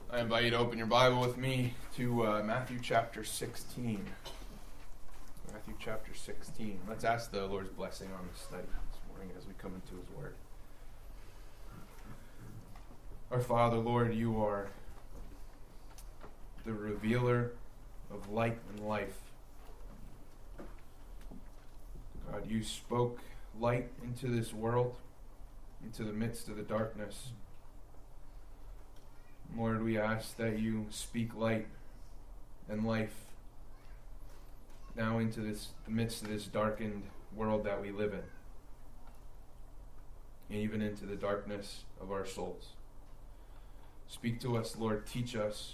I invite you to open your Bible with me to Matthew chapter 16. Matthew chapter 16. Let's ask the Lord's blessing on this study this morning as we come into His Word. Our Father, Lord, you are the revealer of light and life. God, you spoke light into this world, into the midst of the darkness. Lord, we ask that you speak light and life now into the midst of this darkened world that we live in, and even into the darkness of our souls. Speak to us, Lord. Teach us.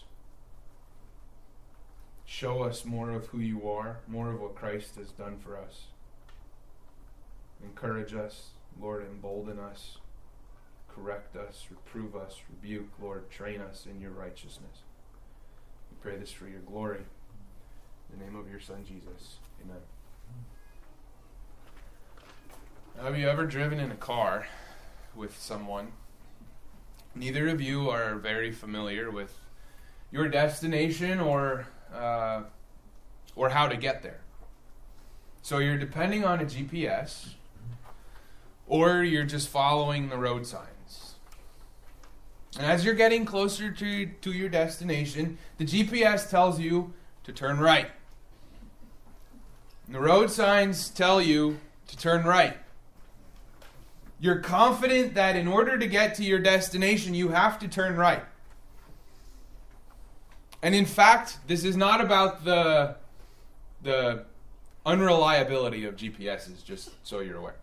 Show us more of who you are, more of what Christ has done for us. Encourage us, Lord, embolden us. Correct us, reprove us, rebuke, Lord, train us in your righteousness. We pray this for your glory. In the name of your Son, Jesus. Amen. Have you ever driven in a car with someone? Neither of you are very familiar with your destination or how to get there. So you're depending on a GPS, or you're just following the road signs. And as you're getting closer to your destination, the GPS tells you to turn right. And the road signs tell you to turn right. You're confident that in order to get to your destination, you have to turn right. And in fact, this is not about the unreliability of GPSs, just so you're aware.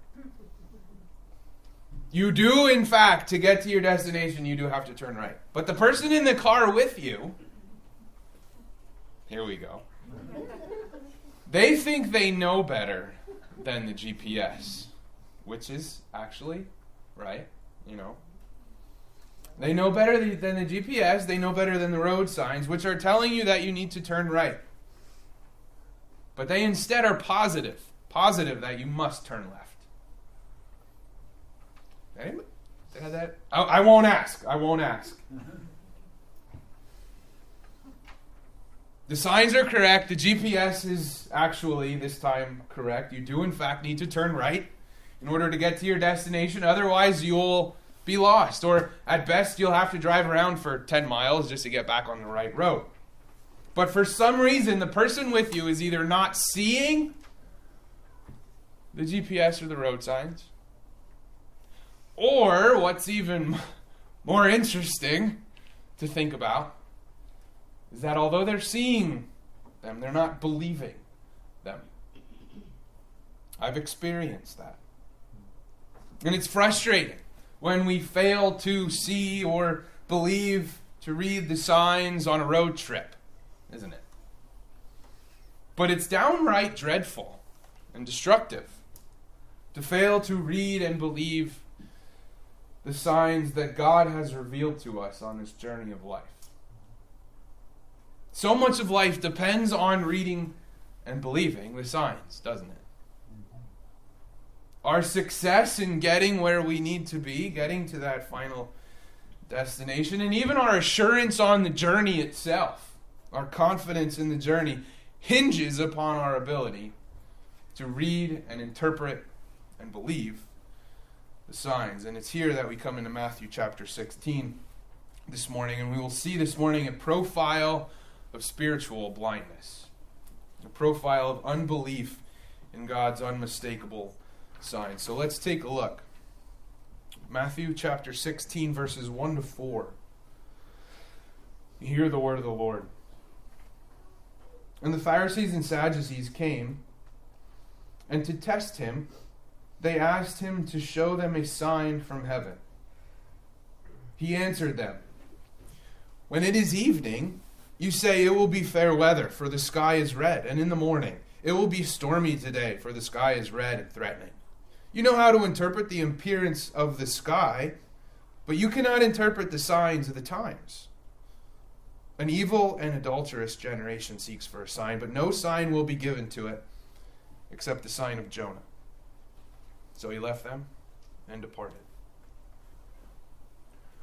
You do, in fact, to get to your destination, you do have to turn right. But the person in the car with you, here we go, they think they know better than the GPS, which is actually right, you know. They know better than the GPS, they know better than the road signs, which are telling you that you need to turn right. But they instead are positive that you must turn left. Anybody? I won't ask. The signs are correct. The GPS is actually, this time, correct. You do, in fact, need to turn right in order to get to your destination. Otherwise, you'll be lost. Or, at best, you'll have to drive around for 10 miles just to get back on the right road. But for some reason, the person with you is either not seeing the GPS or the road signs, or, what's even more interesting to think about, is that although they're seeing them, they're not believing them. I've experienced that. And it's frustrating when we fail to see or believe to read the signs on a road trip, isn't it? But it's downright dreadful and destructive to fail to read and believe the signs that God has revealed to us on this journey of life. So much of life depends on reading and believing the signs, doesn't it? Our success in getting where we need to be, getting to that final destination, and even our assurance on the journey itself, our confidence in the journey, hinges upon our ability to read and interpret and believe the signs. And it's here that we come into Matthew chapter 16 this morning, and we will see this morning a profile of spiritual blindness, a profile of unbelief in God's unmistakable signs. So let's take a look. Matthew chapter 16, verses 1 to 4. You hear the word of the Lord. And the Pharisees and Sadducees came, and to test him, they asked him to show them a sign from heaven. He answered them, "When it is evening, you say it will be fair weather, for the sky is red, and in the morning it will be stormy today, for the sky is red and threatening. You know how to interpret the appearance of the sky, but you cannot interpret the signs of the times. An evil and adulterous generation seeks for a sign, but no sign will be given to it except the sign of Jonah." So he left them and departed.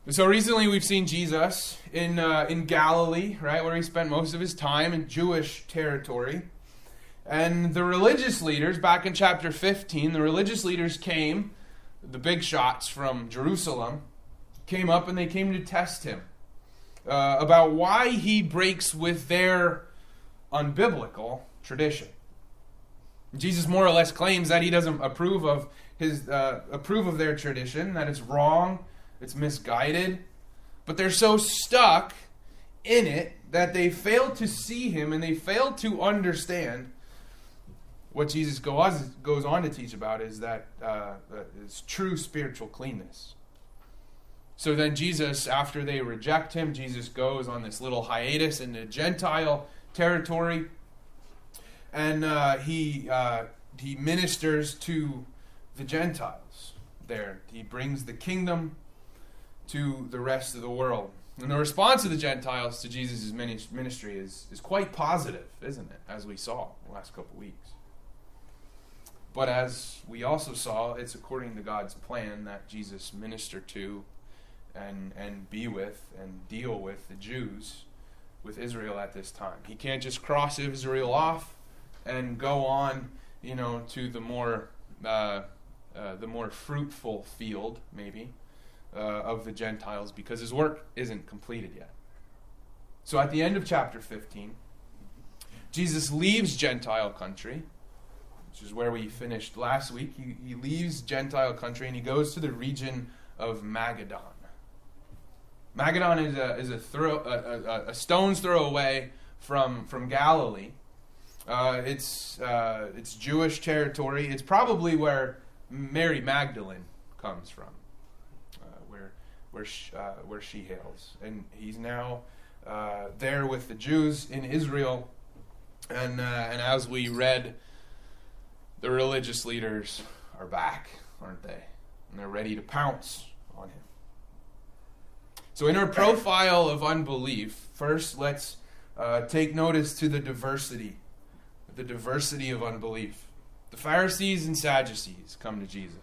So recently we've seen Jesus in Galilee, right, where he spent most of his time in Jewish territory. And the religious leaders, back in chapter 15, the religious leaders came, the big shots from Jerusalem, came up and they came to test him about why he breaks with their unbiblical tradition. Jesus more or less claims that he doesn't approve of their tradition, that it's wrong, it's misguided, but they're so stuck in it that they fail to see him and they fail to understand what Jesus goes on to teach about is that is true spiritual cleanness. So then Jesus, after they reject him, Jesus goes on this little hiatus into Gentile territory, and he ministers to the Gentiles there. He brings the kingdom to the rest of the world. And the response of the Gentiles to Jesus' ministry is quite positive, isn't it? As we saw the last couple weeks. But as we also saw, it's according to God's plan that Jesus minister to and be with and deal with the Jews, with Israel at this time. He can't just cross Israel off and go on, to the more fruitful field, maybe, of the Gentiles, because his work isn't completed yet. So at the end of chapter 15, Jesus leaves Gentile country, which is where we finished last week. He leaves Gentile country and he goes to the region of Magadan. Magadan is a stone's throw away from Galilee. It's Jewish territory. It's probably where Mary Magdalene comes from, where she hails, and he's now there with the Jews in Israel. And as we read, the religious leaders are back, aren't they? And they're ready to pounce on him. So in our profile of unbelief, first let's take notice to the diversity of unbelief. The Pharisees and Sadducees come to Jesus.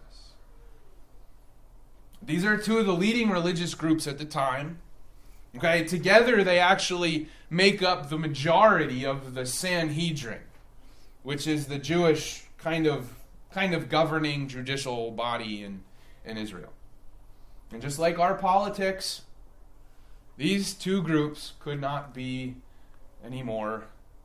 These are two of the leading religious groups at the time. Okay, together they actually make up the majority of the Sanhedrin, which is the Jewish kind of governing judicial body in Israel. And just like our politics, these two groups could not be any more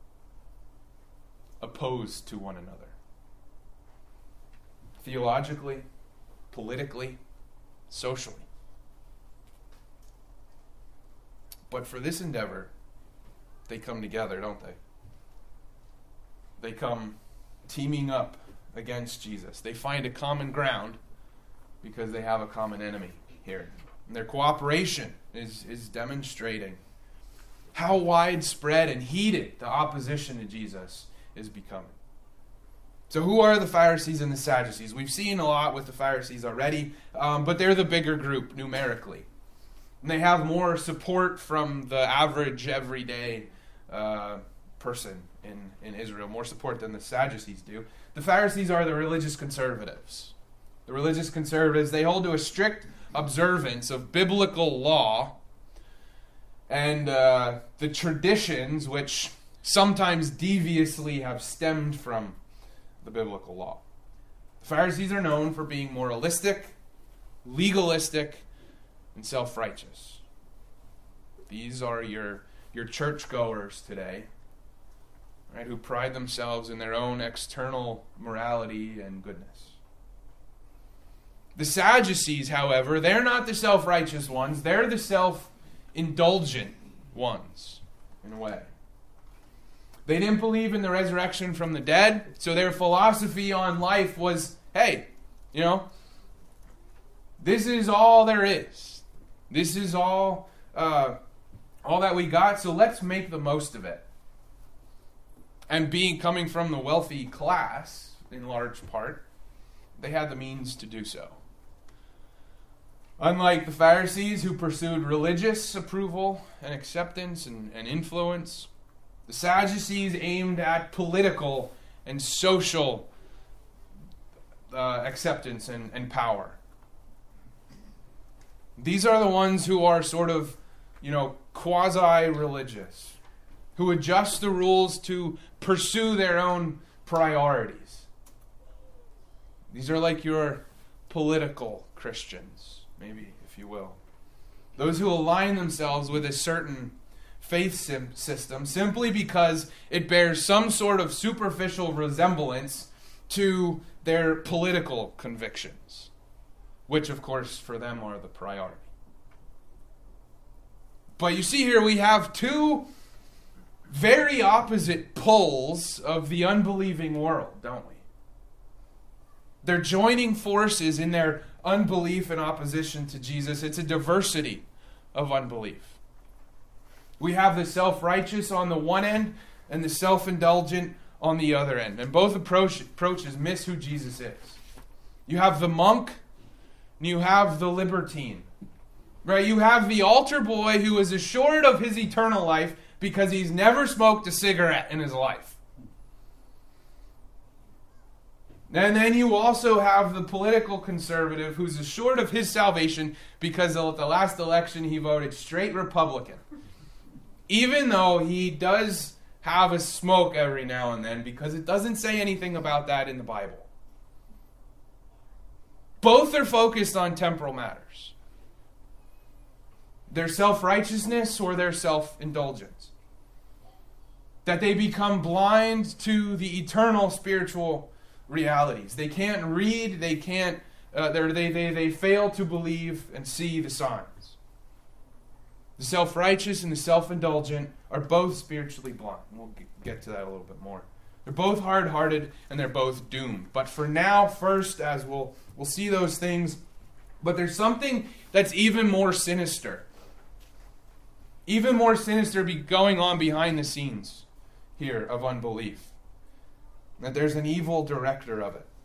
opposed to one another. Theologically, politically, socially. But for this endeavor, they come together, don't they? They come teaming up against Jesus. They find a common ground because they have a common enemy here. And their cooperation is demonstrating how widespread and heated the opposition to Jesus is becoming. So who are the Pharisees and the Sadducees? We've seen a lot with the Pharisees already, but they're the bigger group numerically. And they have more support from the average, everyday person in Israel, more support than the Sadducees do. The Pharisees are the religious conservatives. The religious conservatives, they hold to a strict observance of biblical law and the traditions which sometimes deviously have stemmed from the biblical law. The Pharisees are known for being moralistic, legalistic, and self-righteous. These are your churchgoers today, right, who pride themselves in their own external morality and goodness. The Sadducees, however, they're not the self-righteous ones. They're the self-indulgent ones, in a way. They didn't believe in the resurrection from the dead, so their philosophy on life was, hey, this is all there is. This is all that we got, so let's make the most of it. And coming from the wealthy class, in large part, they had the means to do so. Unlike the Pharisees, who pursued religious approval and acceptance and influence, the Sadducees aimed at political and social acceptance and power. These are the ones who are sort of, quasi-religious, who adjust the rules to pursue their own priorities. These are like your political Christians, maybe, if you will. Those who align themselves with a certain faith system simply because it bears some sort of superficial resemblance to their political convictions, which, of course, for them are the priority. But you see here we have two very opposite poles of the unbelieving world, don't we? They're joining forces in their unbelief and opposition to Jesus. It's a diversity of unbelief. We have the self-righteous on the one end and the self-indulgent on the other end. And both approaches miss who Jesus is. You have the monk and you have the libertine. Right? You have the altar boy who is assured of his eternal life because he's never smoked a cigarette in his life. And then you also have the political conservative who's assured of his salvation because at the last election he voted straight Republican. Even though he does have a smoke every now and then because it doesn't say anything about that in the Bible. Both are focused on temporal matters. Their self-righteousness or their self-indulgence. That they become blind to the eternal spiritual realities. They can't read, they can't, they fail to believe and see the signs. The self-righteous and the self-indulgent are both spiritually blind. We'll get to that a little bit more. They're both hard-hearted and they're both doomed. But for now, first, as we'll see those things, but there's something that's even more sinister. Even more sinister going on behind the scenes here of unbelief. That there's an evil director of it.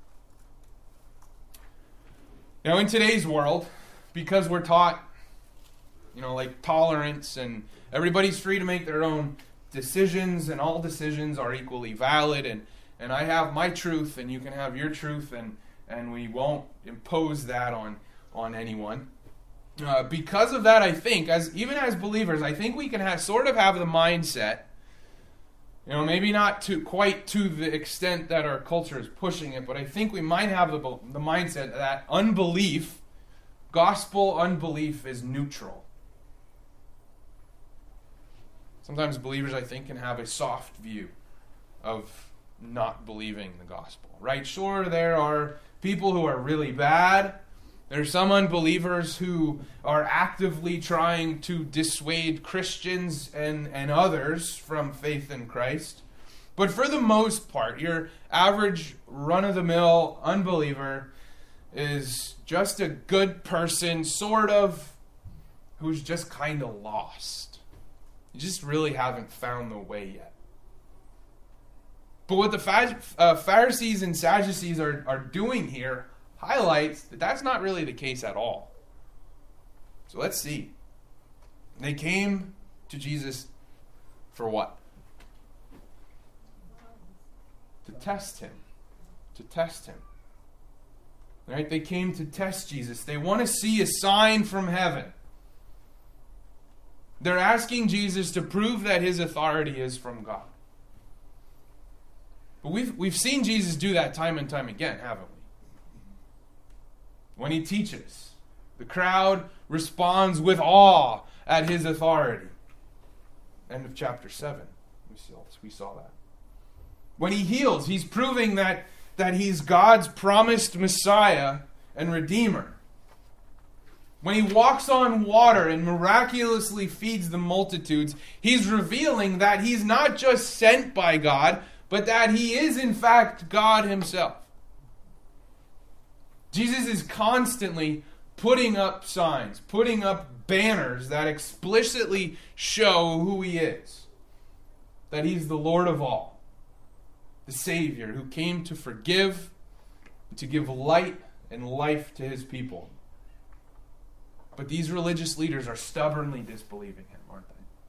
Now, in today's world, because we're taught, like tolerance and everybody's free to make their own decisions and all decisions are equally valid and I have my truth and you can have your truth and we won't impose that on anyone. Because of that, I think, even as believers, I think we can have the mindset, maybe not quite to the extent that our culture is pushing it, but I think we might have the mindset that unbelief, gospel unbelief, is neutral. Sometimes believers, I think, can have a soft view of not believing the gospel, right? Sure, there are people who are really bad. There are some unbelievers who are actively trying to dissuade Christians and others from faith in Christ. But for the most part, your average run-of-the-mill unbeliever is just a good person, sort of, who's just kind of lost. You just really haven't found the way yet. But what the Pharisees and Sadducees are doing here highlights that that's not really the case at all. So let's see. They came to Jesus for what? To test him. To test him. Right? They came to test Jesus. They want to see a sign from heaven. They're asking Jesus to prove that his authority is from God. But we've seen Jesus do that time and time again, haven't we? When he teaches, the crowd responds with awe at his authority. End of chapter 7. We saw that. When he heals, he's proving that he's God's promised Messiah and Redeemer. When he walks on water and miraculously feeds the multitudes, he's revealing that he's not just sent by God, but that he is in fact God himself. Jesus is constantly putting up signs, putting up banners that explicitly show who he is. That he's the Lord of all, the Savior who came to forgive, to give light and life to his people. But these religious leaders are stubbornly disbelieving him, aren't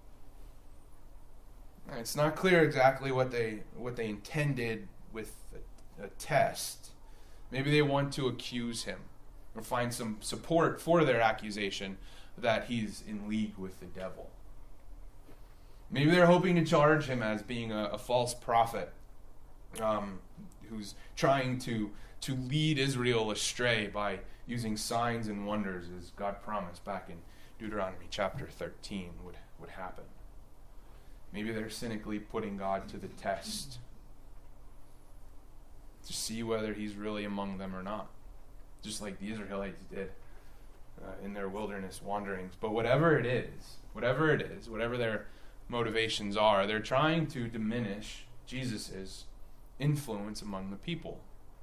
they? It's not clear exactly what they intended with a test. Maybe they want to accuse him. or find some support for their accusation that he's in league with the devil. Maybe they're hoping to charge him as being a false prophet who's trying to lead Israel astray by using signs and wonders, as God promised back in Deuteronomy chapter 13 would happen. Maybe they're cynically putting God to the test to see whether he's really among them or not, just like the Israelites did in their wilderness wanderings. But whatever it is, whatever their motivations are, they're trying to diminish Jesus' influence among the people.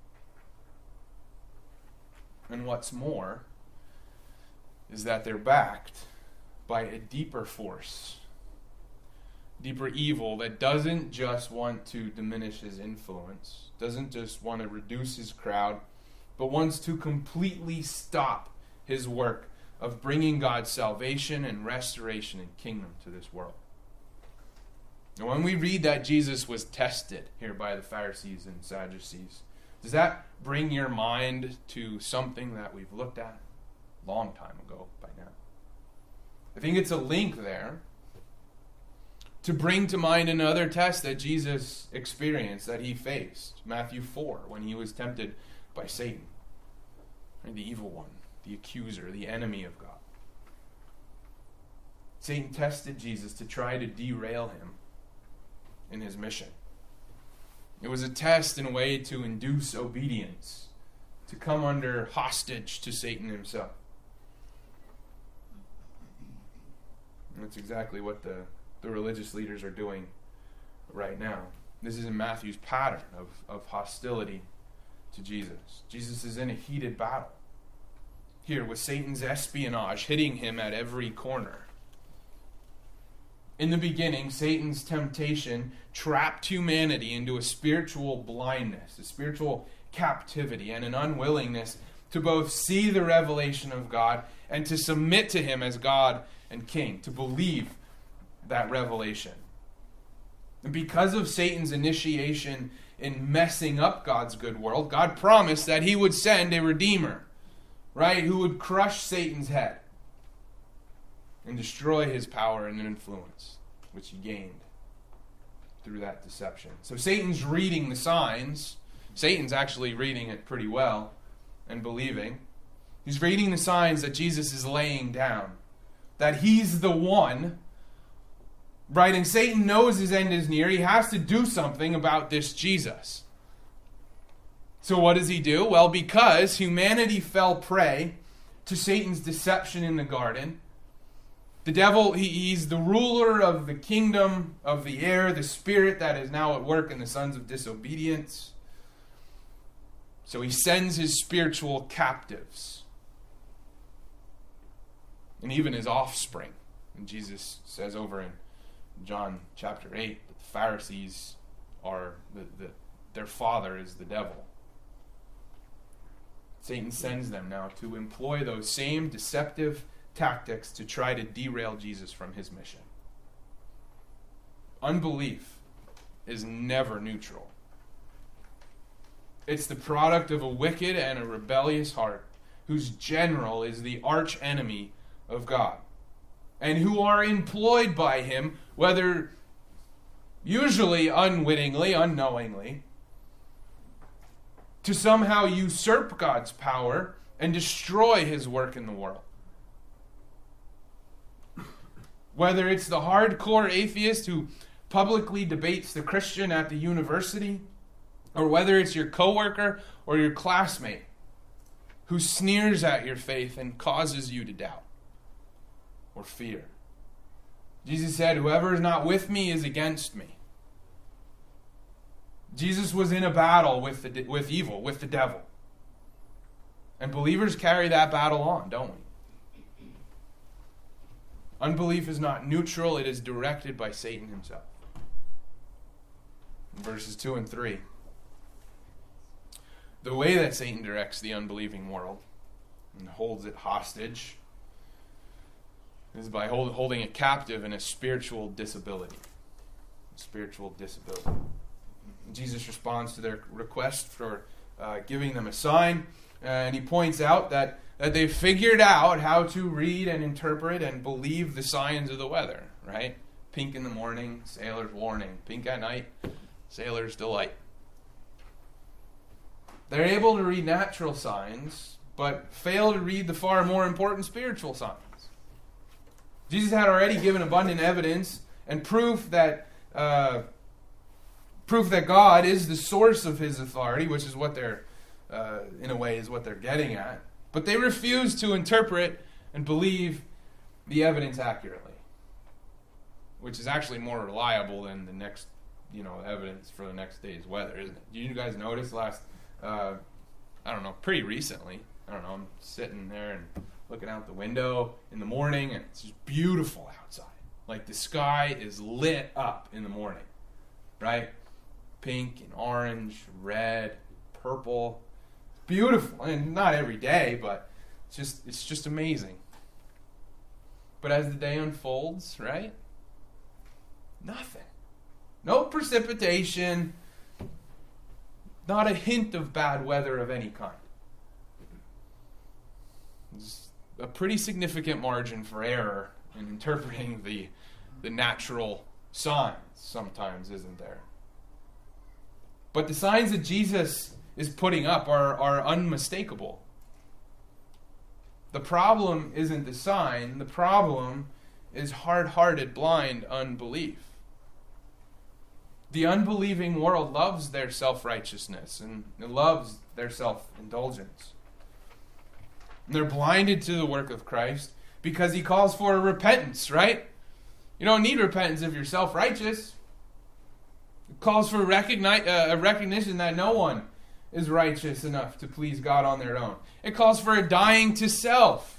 And what's more is that they're backed by a deeper force, deeper evil that doesn't just want to diminish his influence, doesn't just want to reduce his crowd, but wants to completely stop his work of bringing God's salvation and restoration and kingdom to this world. And when we read that Jesus was tested here by the Pharisees and Sadducees, does that bring your mind to something that we've looked at a long time ago by now? I think it's a link there to bring to mind another test that Jesus experienced, that he faced. Matthew 4, when he was tempted by Satan, the evil one, the accuser, the enemy of God. Satan tested Jesus to try to derail him in his mission. It was a test in a way to induce obedience, to come under hostage to Satan himself. And that's exactly what the religious leaders are doing right now. This is in Matthew's pattern of hostility to Jesus. Jesus is in a heated battle here with Satan's espionage hitting him at every corner. In the beginning, Satan's temptation trapped humanity into a spiritual blindness, a spiritual captivity, and an unwillingness to both see the revelation of God and to submit to him as God and King, to believe that revelation. And because of Satan's initiation in messing up God's good world, God promised that he would send a Redeemer, right, who would crush Satan's head and destroy his power and influence, which he gained through that deception. So Satan's reading the signs. Satan's actually reading it pretty well and believing. He's reading the signs that Jesus is laying down, that he's the one, right? And Satan knows his end is near. He has to do something about this Jesus. So what does he do? Well, because humanity fell prey to Satan's deception in the garden, the devil, he's the ruler of the kingdom of the air, the spirit that is now at work in the sons of disobedience. So he sends his spiritual captives, and even his offspring. And Jesus says over in John chapter 8 that the Pharisees are, their father is the devil. Satan sends them now to employ those same deceptive tactics to try to derail Jesus from his mission. Unbelief is never neutral. It's the product of a wicked and a rebellious heart whose general is the arch enemy of God, and who are employed by him, whether usually unwittingly, unknowingly, to somehow usurp God's power and destroy his work in the world. Whether it's the hardcore atheist who publicly debates the Christian at the university, or whether it's your coworker or your classmate who sneers at your faith and causes you to doubt or fear. Jesus said, "Whoever is not with me is against me." Jesus was in a battle with evil, with the devil. And believers carry that battle on, don't we? Unbelief is not neutral, it is directed by Satan himself. In verses 2 and 3. The way that Satan directs the unbelieving world and holds it hostage is by holding it captive in a spiritual disability. Jesus responds to their request for giving them a sign, And he points out that they figured out how to read and interpret and believe the signs of the weather, right? Pink in the morning, sailor's warning. Pink at night, sailor's delight. They're able to read natural signs, but fail to read the far more important spiritual signs. Jesus had already given abundant evidence and proof that God is the source of his authority, which is what they're, in a way, is what they're getting at. But they refuse to interpret and believe the evidence accurately, which is actually more reliable than the next, evidence for the next day's weather, isn't it? Did you guys notice pretty recently, I'm sitting there and looking out the window in the morning, and it's just beautiful outside. Like the sky is lit up in the morning, right? Pink and orange, red, purple. Beautiful, and not every day, but it's just amazing. But as the day unfolds, right? Nothing. No precipitation. Not a hint of bad weather of any kind. There's a pretty significant margin for error in interpreting the natural signs sometimes, isn't there? But the signs that Jesus is putting up are unmistakable. The problem isn't the sign. The problem is hard-hearted, blind unbelief. The unbelieving world loves their self-righteousness and it loves their self-indulgence. And they're blinded to the work of Christ because he calls for a repentance, right? You don't need repentance if you're self-righteous. It calls for a recognition that no one is righteous enough to please God on their own. It calls for a dying to self.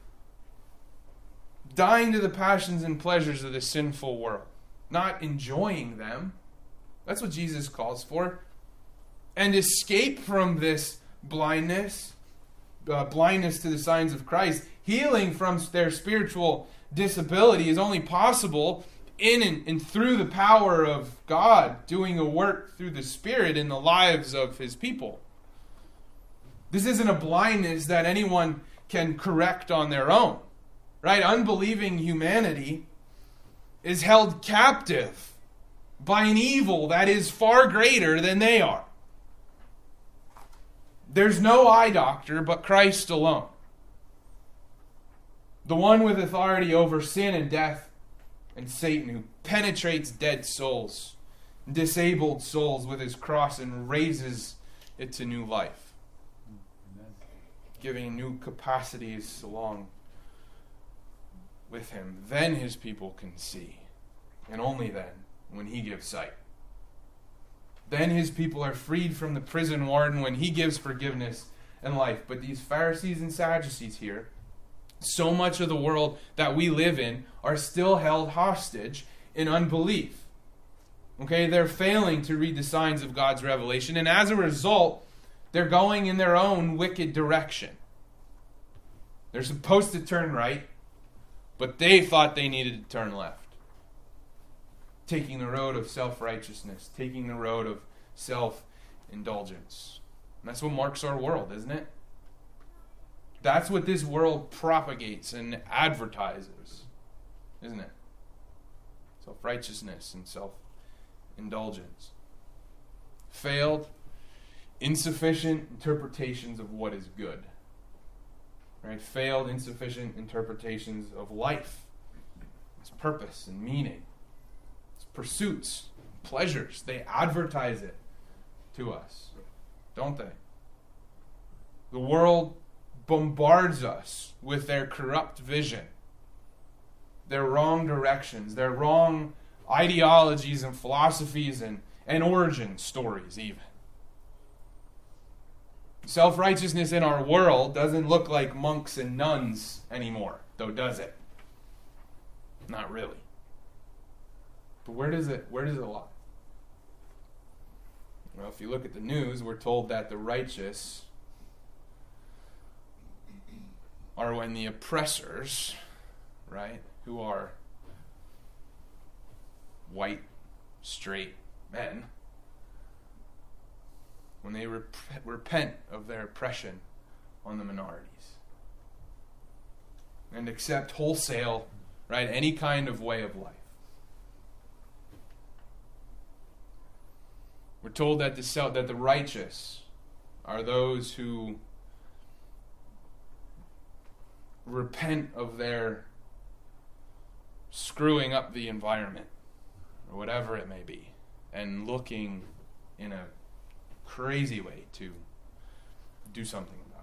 Dying to the passions and pleasures of the sinful world. Not enjoying them. That's what Jesus calls for. And escape from this blindness to the signs of Christ. Healing from their spiritual disability is only possible in and through the power of God doing a work through the Spirit in the lives of his people. This isn't a blindness that anyone can correct on their own. Right? Unbelieving humanity is held captive by an evil that is far greater than they are. There's no eye doctor but Christ alone. The one with authority over sin and death and Satan, who penetrates dead souls, disabled souls with his cross and raises it to new life. Amen. Giving new capacities along with him. Then his people can see. And only then, when he gives sight. Then his people are freed from the prison warden when he gives forgiveness and life. But these Pharisees and Sadducees here, so much of the world that we live in, are still held hostage in unbelief. Okay, they're failing to read the signs of God's revelation, and as a result, they're going in their own wicked direction. They're supposed to turn right, but they thought they needed to turn left. Taking the road of self-righteousness, taking the road of self-indulgence. And that's what marks our world, isn't it? That's what this world propagates and advertises, isn't it? Self-righteousness and self-indulgence. Failed, insufficient interpretations of what is good. Right? Failed, insufficient interpretations of life, its purpose and meaning, its pursuits, pleasures. They advertise it to us, don't they? The world bombards us with their corrupt vision, their wrong directions, their wrong ideologies and philosophies and origin stories even. Self-righteousness in our world doesn't look like monks and nuns anymore, though, does it? Not really. But where does it lie? Well, if you look at the news, we're told that the righteous are when the oppressors, right, who are white, straight men, when they repent of their oppression on the minorities and accept wholesale, right, any kind of way of life. We're told that the righteous are those who repent of their screwing up the environment, or whatever it may be, and looking in a crazy way to do something about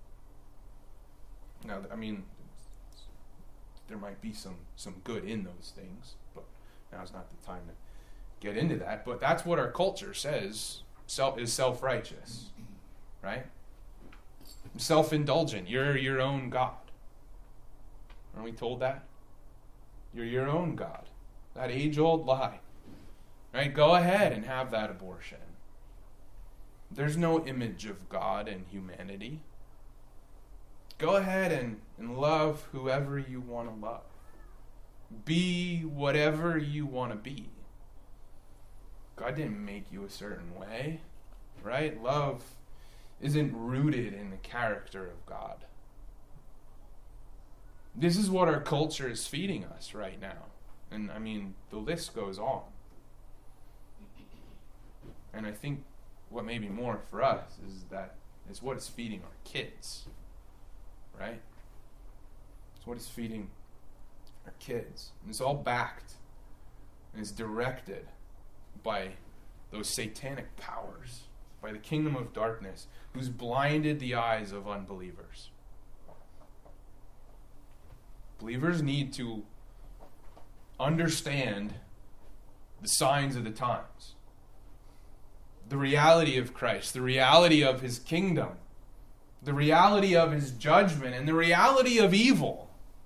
it. Now, I mean, there might be some good in those things, but now's not the time to get into that. But that's what our culture says is self-righteous, right? Self-indulgent. You're your own God. Aren't we told that? You're your own God. That age-old lie. Right? Go ahead and have that abortion. There's no image of God in humanity. Go ahead and love whoever you want to love. Be whatever you want to be. God didn't make you a certain way, right? Love isn't rooted in the character of God. This is what our culture is feeding us right now. And I mean, the list goes on. And I think what may be more for us is what it's feeding our kids. Right? It's what it's feeding our kids. And it's all backed and it's directed by those satanic powers, by the kingdom of darkness, who's blinded the eyes of unbelievers. Believers need to understand the signs of the times, the reality of Christ, the reality of his kingdom, the reality of his judgment, and the reality of evil.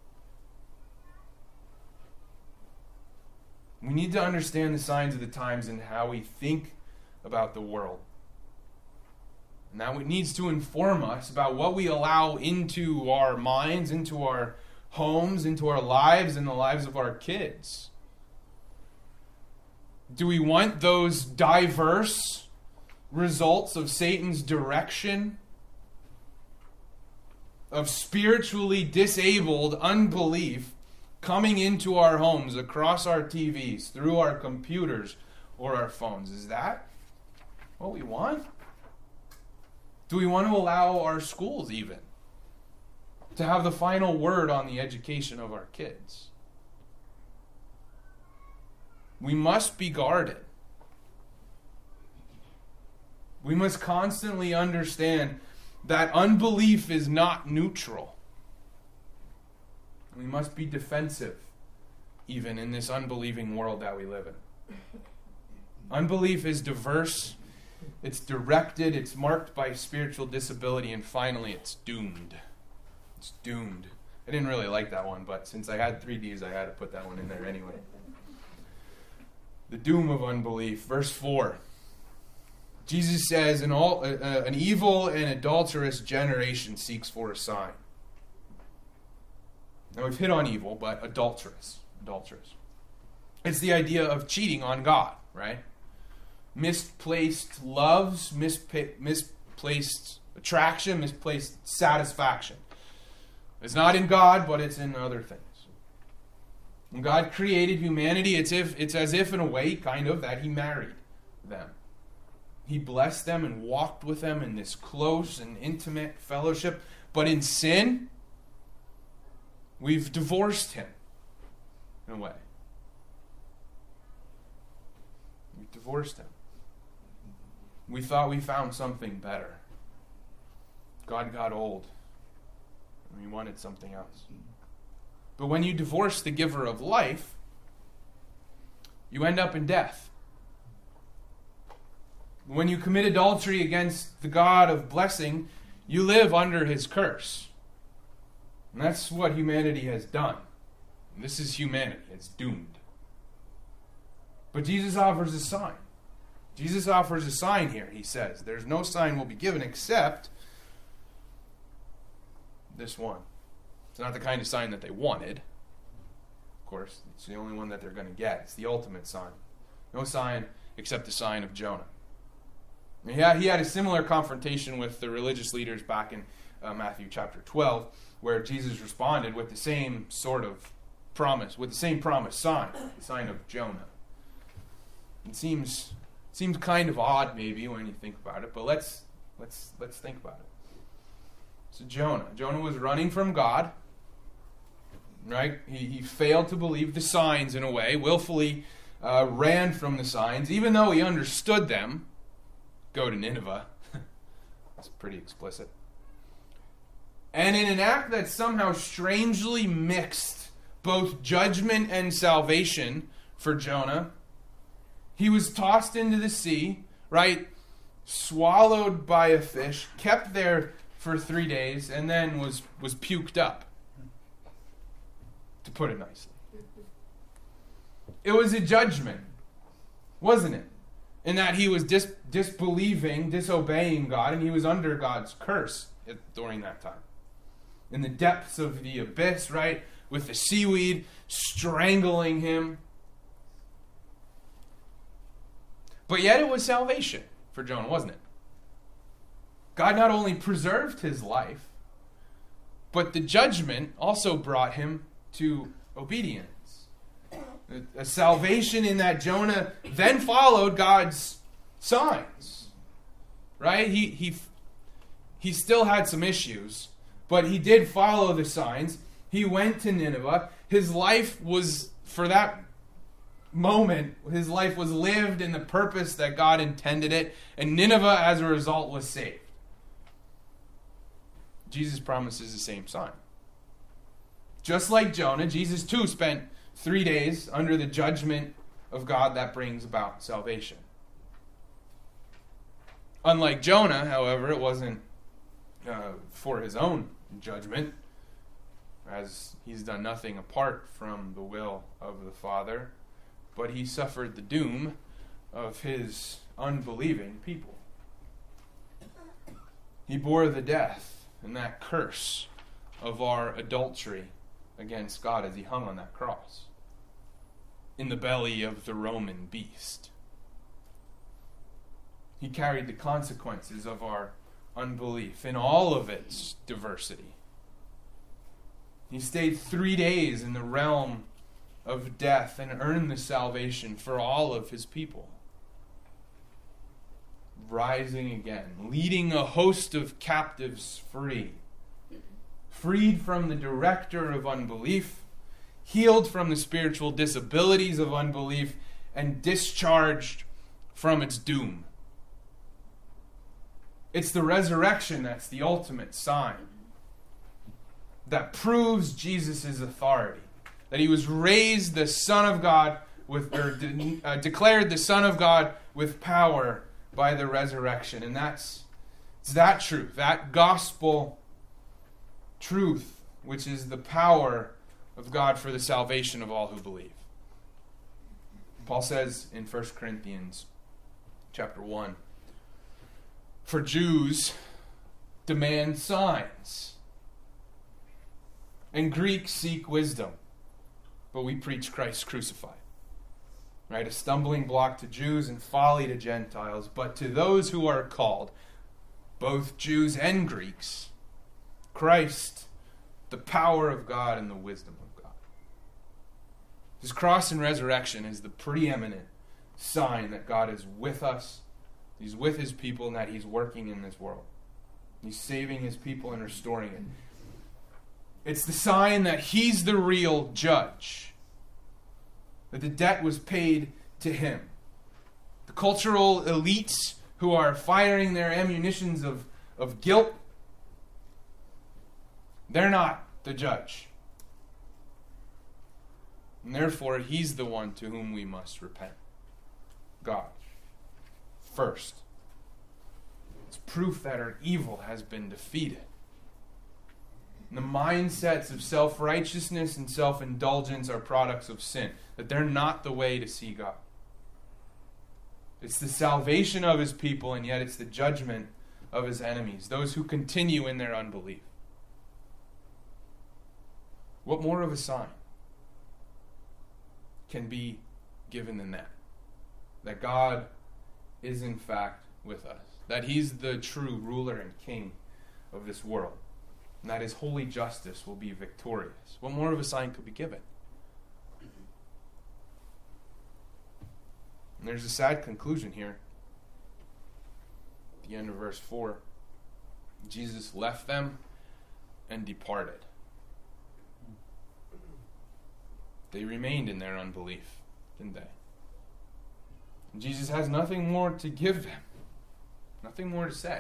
We need to understand the signs of the times and how we think about the world. And that needs to inform us about what we allow into our minds, into our homes, into our lives, and the lives of our kids. Do we want those diverse results of Satan's direction, of spiritually disabled unbelief coming into our homes, across our TVs, through our computers or our phones? Is that what we want? Do we want to allow our schools even to have the final word on the education of our kids? We must be guarded. We must constantly understand that unbelief is not neutral. We must be defensive, even in this unbelieving world that we live in. Unbelief is diverse, it's directed, it's marked by spiritual disability, and finally it's doomed. It's doomed. I didn't really like that one, but since I had 3Ds, I had to put that one in there anyway. The doom of unbelief. Verse 4. Jesus says, an evil and adulterous generation seeks for a sign. Now we've hit on evil, but adulterous. It's the idea of cheating on God, right? Misplaced loves, misplaced attraction, misplaced satisfaction. It's not in God, but it's in other things. When God created humanity, it's as if in a way, kind of, that he married them. He blessed them and walked with them in this close and intimate fellowship. But in sin, we've divorced him, in a way. We've divorced him. We thought we found something better. God got old, and we wanted something else. But when you divorce the giver of life, you end up in death. When you commit adultery against the God of blessing, you live under his curse. And that's what humanity has done. And this is humanity. It's doomed. But Jesus offers a sign. Jesus offers a sign here, he says. There's no sign will be given except this one. It's not the kind of sign that they wanted. Of course, it's the only one that they're going to get. It's the ultimate sign. No sign except the sign of Jonah. Yeah, he had a similar confrontation with the religious leaders back in Matthew chapter 12, where Jesus responded with the same sort of promise, with the same promised sign, the sign of Jonah. It seems kind of odd maybe when you think about it, but let's think about it. So Jonah was running from God, right? He failed to believe the signs in a way, willfully ran from the signs, even though he understood them. Go to Nineveh. That's pretty explicit. And in an act that somehow strangely mixed both judgment and salvation for Jonah, he was tossed into the sea, right? Swallowed by a fish, kept there for 3 days, and then was puked up, to put it nicely. It was a judgment, wasn't it? In that he was disbelieving, disobeying God, and he was under God's curse during that time. In the depths of the abyss, right? With the seaweed strangling him. But yet it was salvation for Jonah, wasn't it? God not only preserved his life, but the judgment also brought him to obedience. A salvation in that Jonah then followed God's signs. Right? He still had some issues, but he did follow the signs. He went to Nineveh. His life was, for that moment, his life was lived in the purpose that God intended it, and Nineveh, as a result, was saved. Jesus promises the same sign. Just like Jonah, Jesus too spent 3 days under the judgment of God that brings about salvation. Unlike Jonah, however, it wasn't for his own judgment, as he's done nothing apart from the will of the Father, but he suffered the doom of his unbelieving people. He bore the death and that curse of our adultery against God as he hung on that cross in the belly of the Roman beast. He carried the consequences of our unbelief in all of its diversity. He stayed 3 days in the realm of death and earned the salvation for all of his people. Rising again, leading a host of captives free, freed from the director of unbelief, healed from the spiritual disabilities of unbelief, and discharged from its doom. It's the resurrection that's the ultimate sign that proves Jesus' authority, that he was raised the Son of God declared the Son of God with power by the resurrection. And it's that truth, that gospel truth, which is the power of God for the salvation of all who believe. Paul says in 1 Corinthians chapter 1, for Jews demand signs, and Greeks seek wisdom, but we preach Christ crucified. Right? A stumbling block to Jews and folly to Gentiles, but to those who are called, both Jews and Greeks, Christ, the power of God and the wisdom of God. His cross and resurrection is the preeminent sign that God is with us, he's with his people, and that he's working in this world. He's saving his people and restoring it. It's the sign that he's the real judge, that the debt was paid to him. The cultural elites who are firing their ammunitions of guilt, they're not the judge. And therefore, he's the one to whom we must repent. God. First. It's proof that our evil has been defeated. And the mindsets of self-righteousness and self-indulgence are products of sin, that they're not the way to see God. It's the salvation of his people, and yet it's the judgment of his enemies, those who continue in their unbelief. What more of a sign can be given than that? That God is in fact with us. That he's the true ruler and king of this world. and that his holy justice will be victorious. What more of a sign could be given? And there's a sad conclusion here. At the end of verse 4, Jesus left them and departed. They remained in their unbelief, didn't they? And Jesus has nothing more to give them, nothing more to say.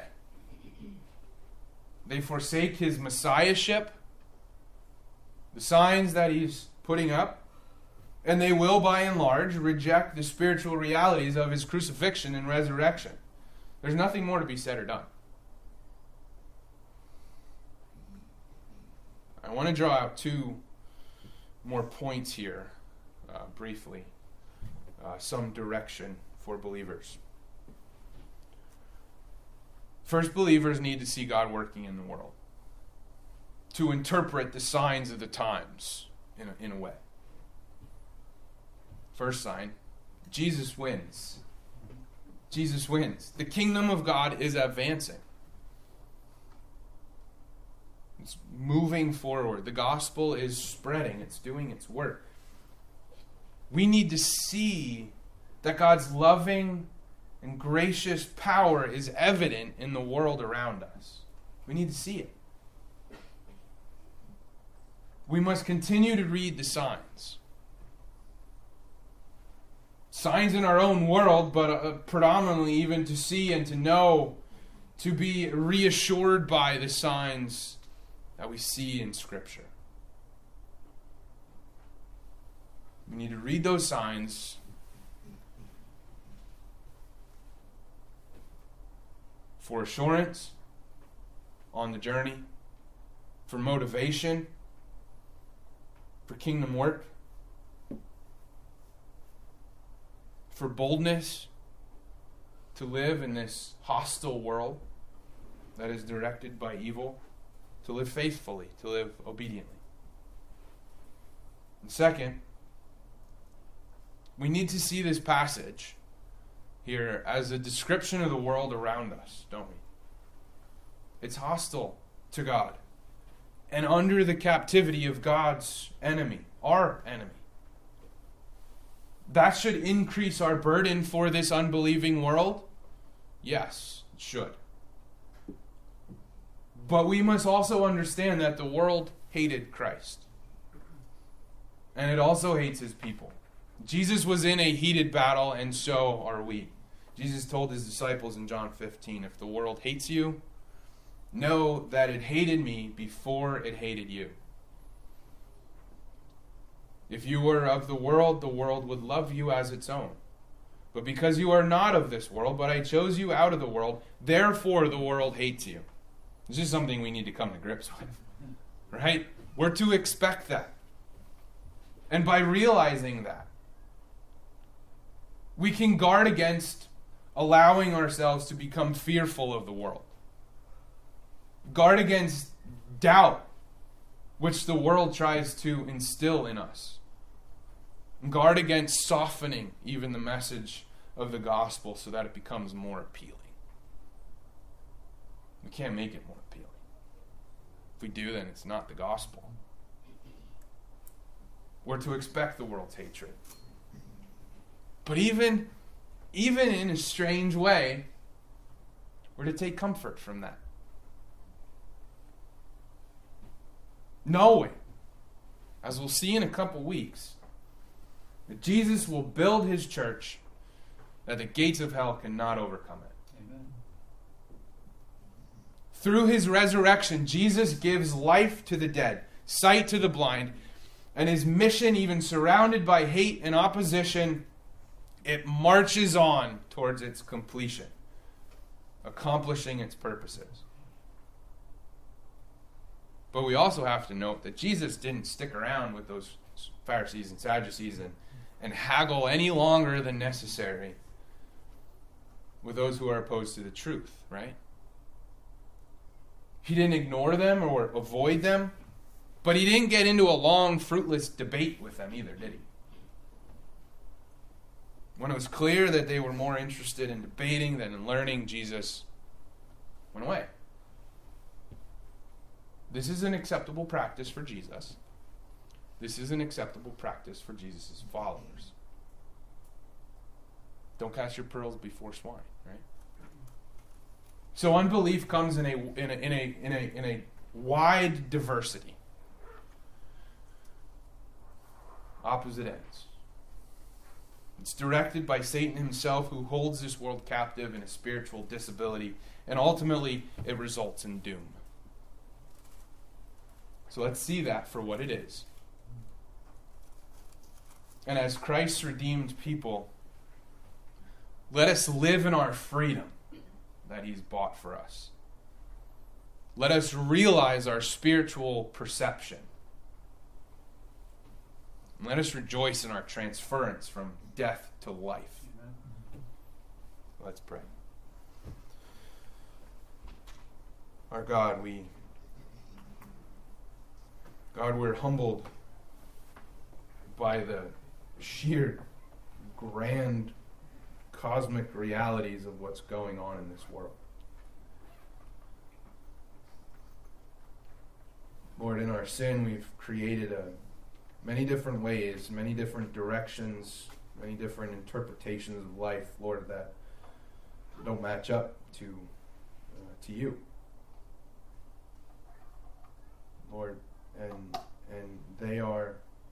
They forsake his messiahship, the signs that he's putting up, and they will, by and large, reject the spiritual realities of his crucifixion and resurrection. There's nothing more to be said or done. I want to draw out two more points here, briefly. Some direction for believers. First, believers need to see God working in the world, to interpret the signs of the times in a way. First sign, Jesus wins. Jesus wins. The kingdom of God is advancing. It's moving forward. The gospel is spreading. It's doing its work. We need to see that God's loving and gracious power is evident in the world around us. We need to see it. We must continue to read the signs. Signs in our own world, but predominantly even to see and to know, to be reassured by the signs that we see in Scripture. We need to read those signs for assurance on the journey, for motivation, for kingdom work, for boldness to live in this hostile world that is directed by evil, to live faithfully, to live obediently. And second, we need to see this passage here as a description of the world around us, don't we? It's hostile to God and under the captivity of God's enemy, our enemy. That should increase our burden for this unbelieving world? Yes, it should. But we must also understand that the world hated Christ. And it also hates his people. Jesus was in a heated battle, and so are we. Jesus told his disciples in John 15, if the world hates you, know that it hated me before it hated you. If you were of the world would love you as its own. But because you are not of this world, but I chose you out of the world, therefore the world hates you. This is something we need to come to grips with. Right? We're to expect that. And by realizing that, we can guard against allowing ourselves to become fearful of the world. Guard against doubt, which the world tries to instill in us. Guard against softening even the message of the gospel so that it becomes more appealing. We can't make it more appealing. If we do, then it's not the gospel. We're to expect the world's hatred. But even in a strange way, we're to take comfort from that. Knowing, as we'll see in a couple weeks, that Jesus will build his church, that the gates of hell cannot overcome it. Amen. Through his resurrection, Jesus gives life to the dead, sight to the blind, and his mission, even surrounded by hate and opposition, it marches on towards its completion, accomplishing its purposes. But we also have to note that Jesus didn't stick around with those Pharisees and Sadducees and haggle any longer than necessary with those who are opposed to the truth, right? He didn't ignore them or avoid them, but he didn't get into a long, fruitless debate with them either, did he? When it was clear that they were more interested in debating than in learning, Jesus went away. This is an acceptable practice for Jesus. This is an acceptable practice for Jesus' followers. Don't cast your pearls before swine, right? So unbelief comes in a wide diversity. Opposite ends. It's directed by Satan himself, who holds this world captive in a spiritual disability, and ultimately it results in doom. So let's see that for what it is. And as Christ's redeemed people, let us live in our freedom that He's bought for us. Let us realize our spiritual perception. And let us rejoice in our transference from death to life. Amen. Let's pray. Our God, we're humbled by the sheer grand cosmic realities of what's going on in this world. Lord, in our sin, we've created many different ways, many different directions, many different interpretations of life, Lord, that don't match up to you. Lord, and they are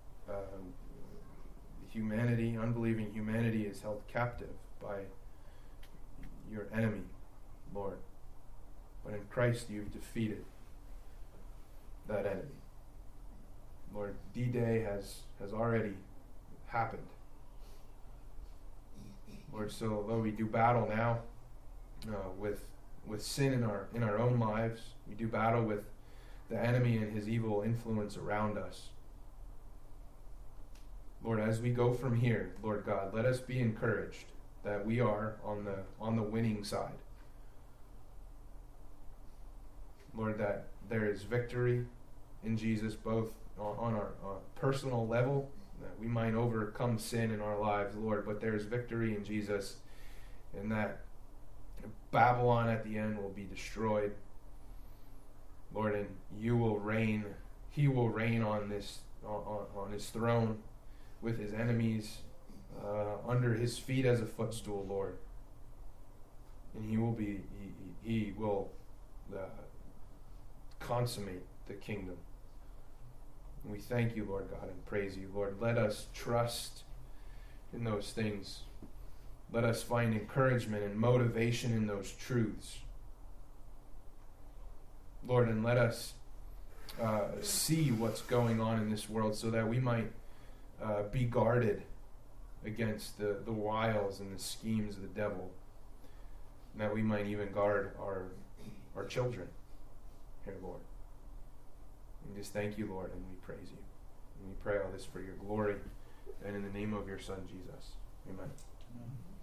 humanity, unbelieving humanity is held captive by your enemy, Lord. But in Christ you've defeated that enemy. Lord, D-Day has already happened. Lord, so although we do battle now with sin in our own lives, we do battle with the enemy and his evil influence around us. Lord, as we go from here, Lord God, let us be encouraged that we are on the winning side. Lord, that there is victory in Jesus, both on our personal level, that we might overcome sin in our lives, Lord, but there is victory in Jesus, and that Babylon at the end will be destroyed. Lord, and you will reign. He will reign on his throne with his enemies under his feet as a footstool, Lord. And he will consummate the kingdom. And we thank you, Lord God, and praise you, Lord. Let us trust in those things. Let us find encouragement and motivation in those truths. Lord, and let us see what's going on in this world so that we might be guarded against the wiles and the schemes of the devil, and that we might even guard our children here, Lord. And just thank you, Lord, and we praise you. And we pray all this for your glory and in the name of your Son, Jesus. Amen.